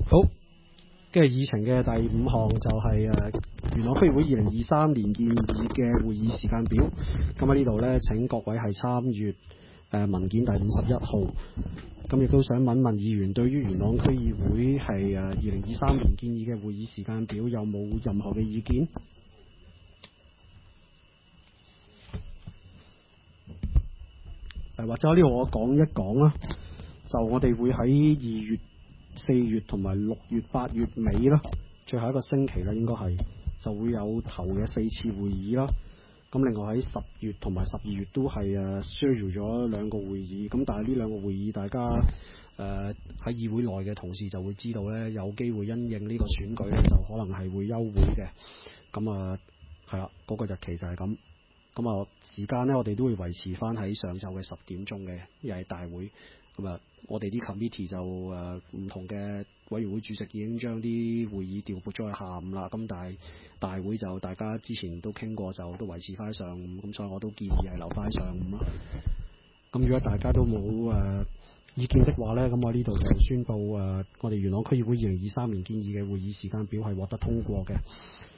好，跟住議程嘅第5項就係元朗區議會2023年建議嘅會議時間表。咁喺呢度呢，請各位係參閱文件第51號。咁亦都想問問議員對於元朗區議會係2023年建議嘅會議時間表有冇任何嘅意見？或者呢度我講一講啦，就我哋會喺2月、4月同埋6月、8月尾啦，最後一個星期啦，應該係就會有頭嘅4次會議啦。咁另外喺10月同埋12月都係schedule 咗2個會議。咁但係呢2個會議，大家喺議會內嘅同事就會知道呢，有機會因應呢個選舉呢，就可能係會休會嘅。咁係啦，嗰個日期就係咁。咁時間呢，我哋都會維持翻喺上晝嘅10點鐘嘅，又係大會。咁我哋啲 committee 就唔同嘅委員會主席已經將啲會議調撥咗去下午啦。咁但係大會就大家之前都傾過，就都維持翻上午。咁所以我都建議係留翻上午啦。咁如果大家都冇意見的話呢，咁我呢度就宣布我哋元朗區議會2023年建議嘅會議時間表係獲得通過嘅。